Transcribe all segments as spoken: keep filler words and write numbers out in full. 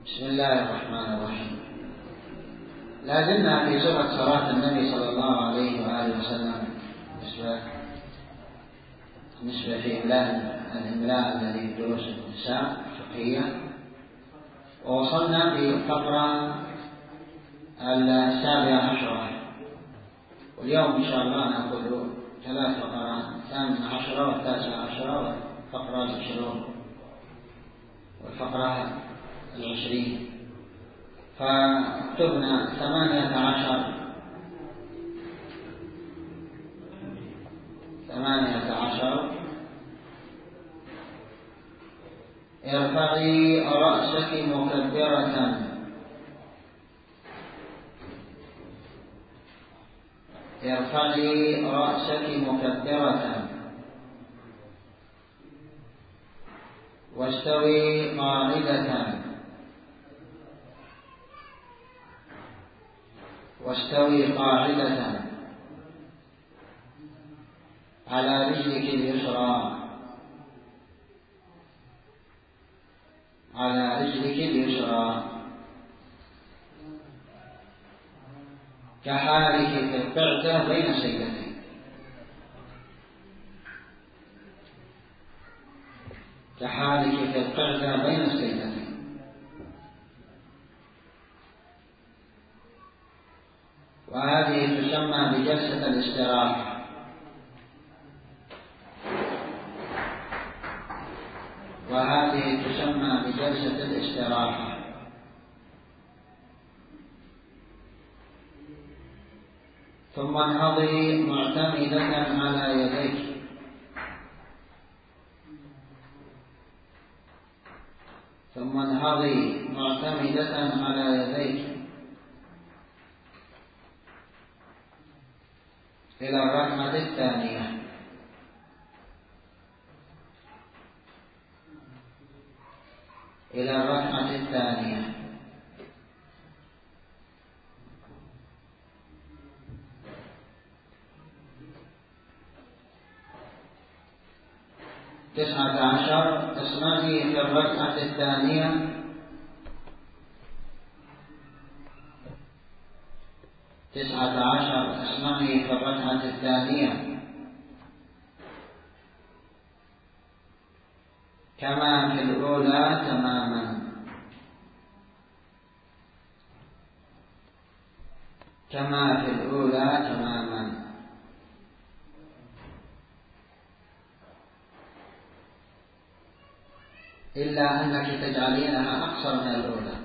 بسم الله الرحمن الرحيم. لا زلنا في صفة صلاة النبي صلى الله عليه وآله وسلم بالنسبة بالنسبة في إملاء الإملاء الذي دروس النساء الفقهية، ووصلنا في الفقرة السابعة عشرة، واليوم إن شاء الله نأخذ ثلاث فقرات: الثامنة عشرة والتاسعة عشرة والفقرة العشرون والفقرة العشرين. فاكتبنا ثمانية عشر ثمانية عشر ارفعي رأسك مكبرة ارفعي رأسك مكبرة واستوي قاعدة واستوي قاعدة على رجلك اليسرى على رجلك اليسرى كحالك في القعدة بين السجدتين كحالك في القعدة بين السجدتين. وهذه تسمى بجلسة الاستراحة، وهذه تسمى بجلسة الاستراحة. ثم انهضي معتمدة على يديك ثم انهضي معتمدة على يديك إلى الركعة الثانية. إلى الركعة الثانية تسعة عشر اسمعي في الركعة الثانية تسعة عشر اسمعي في الركعة الثانية كما في الأولى تماما كما في الأولى تماما إلا أنك تجعلينها أقصر من الأولى.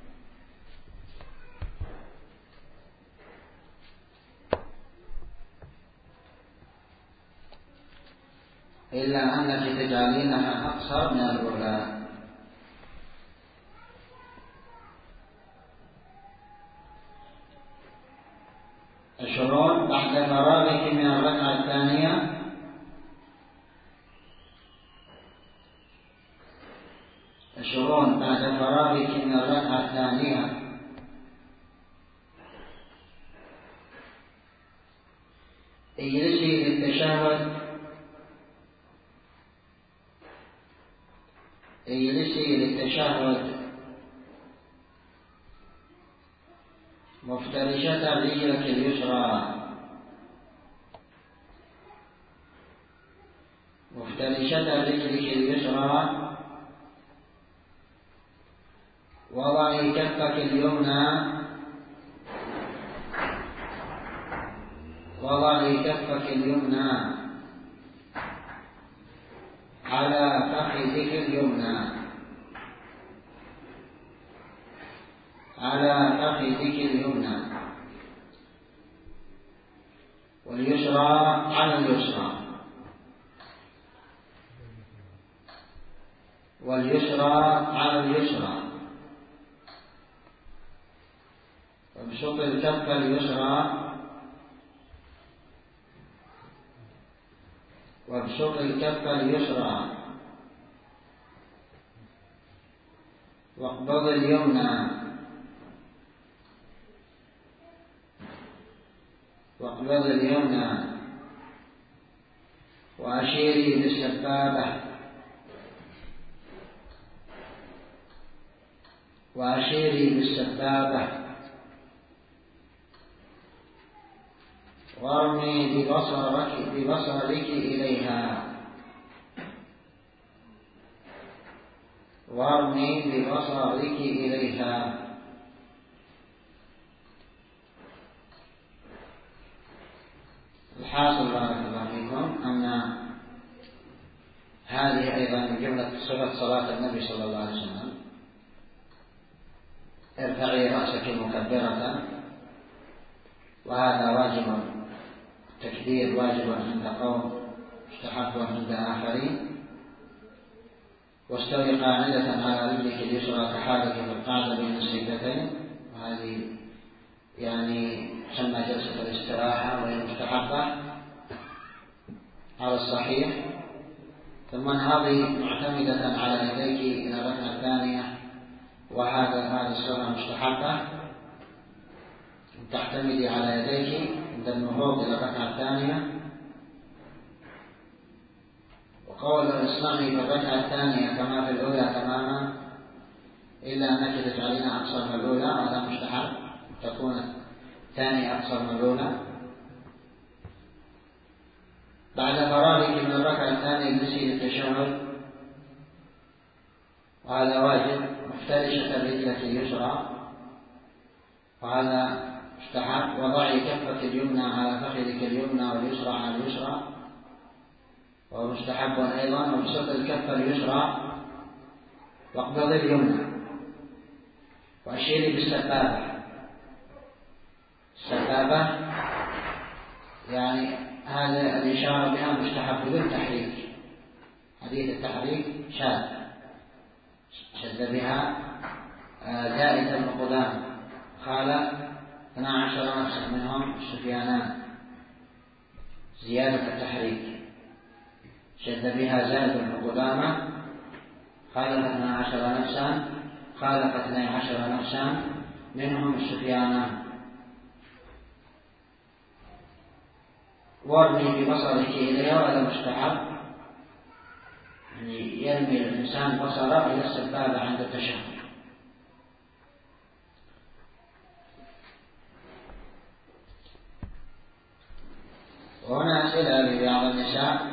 إلا أنك تجعلينها أقصر من الأولى. عشرون بعد فراغك من الركعة الثانية عشرون بعد فراغك من الركعة الثانية اجلسي للتشهد اجلسي للتشهد مفترشة رجلك اليسرى مفترشة رجلك اليسرى وضعي كفك اليمنى وضعي كفك اليمنى على فخذك اليمنى على فخذك اليمنى واليسرى على اليسرى واليسرى على اليسرى وابسط الكف اليسرى وابسط الكف اليسرى واقبض اليمنى واقبض اليمنى وأشيري بالسبابة وأشيري بالسبابة وارمي ببصرك, ببصرك إليها وارمي ببصرك إليها. الحاصل بارك الله فيكم أن هذه أيضا من جملة صفة صلاة النبي صلى الله عليه وسلم: ارفعي رأسك مكبرة، وهذا واجب، التكبير واجب عند قوم، مستحب عند آخرين. واستوي قاعدة على رجلك اليسرى كحالك في القعدة بين السجدتين، وهذه يعني تسمى جلسة الاستراحة وهي مستحبة على الصحيح. ثم انهضي معتمدة على يديك إلى الركعة الثانية، وهذا هذه السنة مستحبة، تعتمدي على يديك عند النهوض إلى الركعة الثانية. وقول اصنعي في الركعة الثانية كما في الأولى تماما، إلا أنك تجعلين أقصر من الأولى، وهذا مستحب، تكون الثانية أقصر من الأولى. بعد فراغك من الركعة الثانية اجلسي للتشهد، وهذا واجب، مفترشة رجلك اليسرى، وهذا مستحب. وضعي كفك اليمنى على فخذك اليمنى واليسرى على اليسرى، وهو مستحب أيضا. وبسط الكفة اليسرى واقبض اليمنى، وأشيري بالسبابة. السبابة يعني هذا الإشارة بها مستحب بدون تحريك، حديث التحريك شاذ، شد بها زائد بن قدامة قال اثنا عشر نفسا منهم سفيانان، زيادة التحريك. شد بها زائد بن قدامة قال اثنا عشر نفسا، قال اثني عشر نفسا منهم السفيانان. وارمي ببصرك إليها، وهذا مستحب، يعني يرمي الإنسان بصره إلى السبابة عند التشهد. وهنا أسئلة لبعض النساء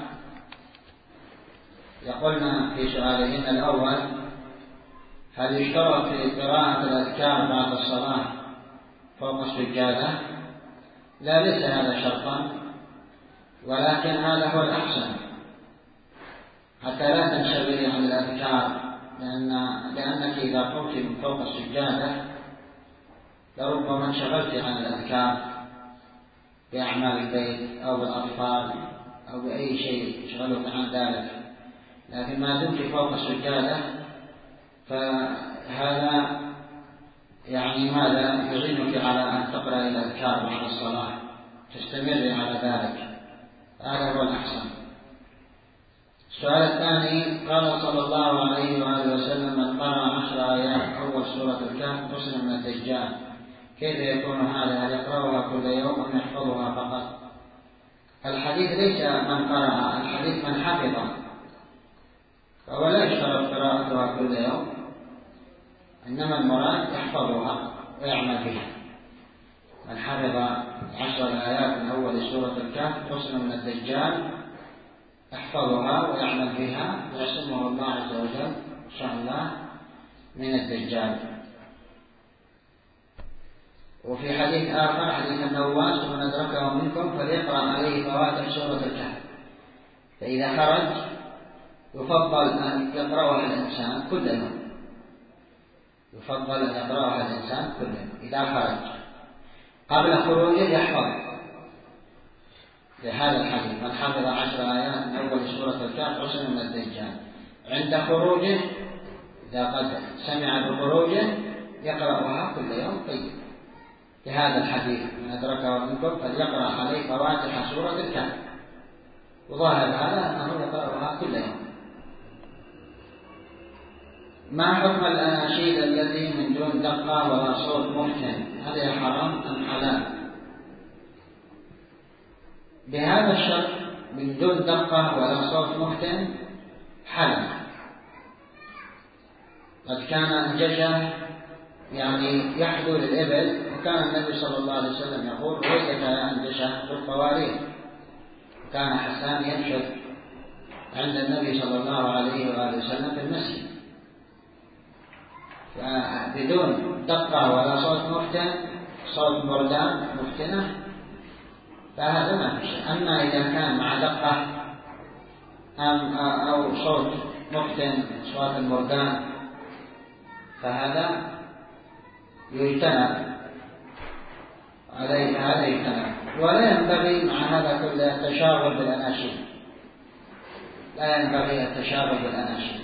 يقولن في سؤالهن الأول: هل يشترط في قراءة الأذكار بعد الصلاة فوق السجادة؟ لا، ليس هذا شرطا، ولكن هذا هو الأحسن، حتى لا تنشغلي عن الأذكار، لأن لأنك إذا قمت من فوق السجادة لربما انشغلت عن الأذكار بأعمال البيت أو بالأطفال أو بأي شيء يشغلك عن ذلك. لكن ما دمت فوق السجادة فهذا يعني ماذا يعينك على أن تقرأ الأذكار بعد الصلاة، تستمر على ذلك، هذا هو الأحسن. السؤال الثاني: قال صلى الله عليه وآله وسلم: من قرأ عشر آيات أول سورة الكهف حصن من الدجال، كيف يكون هذا؟ هل يقرأها كل يوم أم يحفظها فقط؟ الحديث ليس من قرأ، الحديث من حفظ، فهو لا يشترط قراءتها كل يوم، إنما المراد يحفظها ويعمل بها. من حفظ عشر آيات من أول سورة الكهف حصن من الدجال يحفظها ويعمل بها ويعصمه الله عز وجل إن شاء الله من الدجال. وفي حديث آخر، حديث النواس: من أدركه منكم فليقرأ عليه فواتح سورة الكهف. فإذا خرج يفضل أن يقرأها الإنسان كل يوم، يفضل أن يقرأها الإنسان كل يوم. إذا خرج قبل خروجه يحفظ، لهذا الحديث: من حفظ عشر آيات من أول سورة الكهف حصن من الدجال. عند خروجه إذا قد سمع بخروجه يقرأها كل يوم. طيب، لهذا الحديث: من أدركه منكم فليقرأ عليه فواتح سورة الكهف. وظاهر هذا أنه يقرأها كل يوم. ما حكم الأناشيد التي من دون دقة ولا صوت مفتن؟ هل هي حرام أم حلال؟ بهذا الشرط من دون دقة ولا صوت مفتن حلال. قد كان أنجشه يعني يحدو للإبل، وكان النبي صلى الله عليه وسلم يقول ويلك لا أنجشة في القوارير. كان حسان ينشد عند النبي صلى الله عليه وآله وسلم في المسجد بدون دقة ولا صوت مفتن، صوت بردان مفتنة، فهذا ما في شيء. أما إذا كان مع دقة أم أو صوت مفتن، صوت البردان، فهذا يجتنب عليه، هذا يجتنب. ولا ينبغي مع هذا كله التشاغل بالأناشيد، لا ينبغي التشاغل بالأناشيد.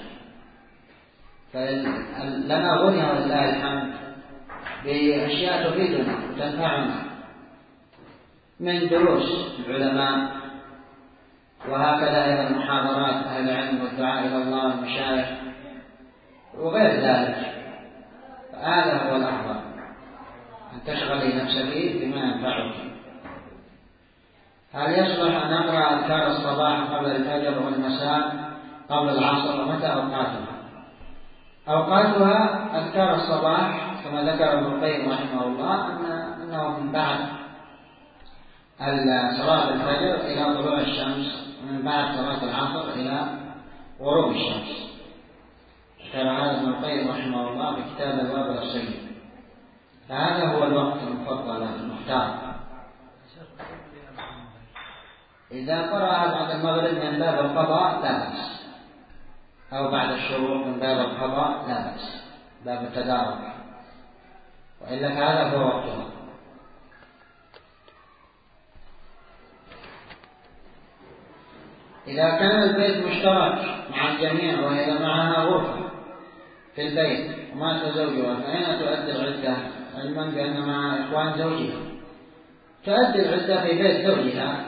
فلنا غني ولله الحمد بأشياء تفيدنا وتنفعنا من دروس العلماء، وهكذا أيضا محاضرات أهل العلم والدعاء إلى الله والمشايخ وغير ذلك. هذا هو الأفضل، أن تشغلي نفسك بما ينفعك. هل يصلح أن نقرأ أذكار الصباح قبل الفجر والمساء قبل العصر، ومتى أوقاتها؟ أوقاتها أذكار الصباح كما ذكر ابن القيم رحمه الله أنه من بعد صلاة الفجر إلى طلوع الشمس، ومن بعد صلاة العصر إلى غروب الشمس. ذكر هذا ابن القيم رحمه الله في كتاب الوابل الصيد. فهذا هو الوقت المفضل المختار. إذا قرأ بعد المغرب من باب القضاء لا بأس، أو بعد الشروق من باب القضاء لا بأس، باب التدارك، وإلا فهذا هو وقتها. إذا كان البيت مشترك مع الجميع وإذا معها غرفة في البيت ومات زوجها، فأين تؤدي العدة؟ علما بأن مع إخوان زوجها تؤدي العدة في بيت زوجها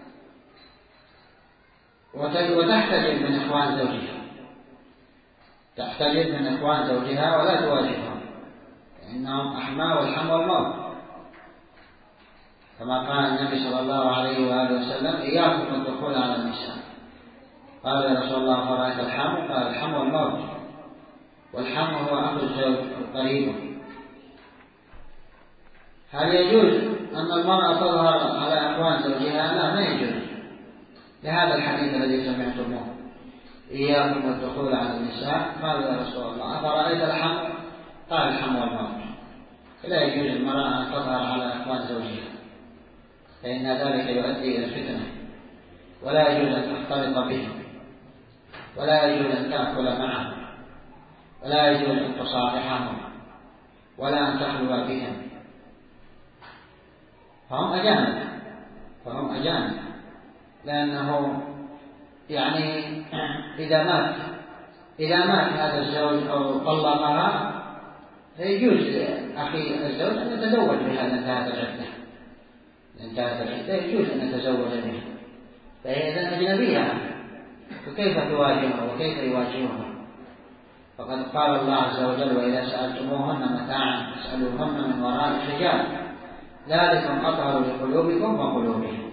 وتحتجب من إخوان زوجها، تحتجب من إخوان زوجها ولا تواجههم، لأنهم أحمى والحم والموت، كما قال النبي صلى الله عليه وآله وسلم إياكم الدخول على النساء. قال يا رسول الله فرأيت الحم؟ قال الحم والموت، والحم هو أخو الزوج القريب. هل يجوز أن المرأة تظهر على إخوان زوجها؟ لا، ما يجوز، لهذا الحديث الذي سمعتموه إياكم الدخول على النساء. قال يا رسول الله أفرأيت الحم؟ قال الحم والموت. فلا يجوز المرأة أن تظهر على إخوان زوجها، فإن ذلك يؤدي إلى الفتنة، ولا يجوز أن تختلط بهم، ولا يجوز أن تأكل معهم، ولا يجوز أن تصافحهم، ولا أن تخلو بهم، فهم أجانب، فهم أجانب لأنه يعني إذا مات إذا مات هذا الزوج أو طلقها فيجوز أخي الزوج أن يتزوج بها إذا انتهت العدة، انتهت العدة يجوز أن يتزوج بها، فهي إذن أجنبية، فكيف تواجهها وكيف يواجهها؟ فقد قال الله عز وجل وإذا سألتموهن متاعا فاسألوهن من وراء حجاب ذلكم أطهر لقلوبكم وقلوبهم.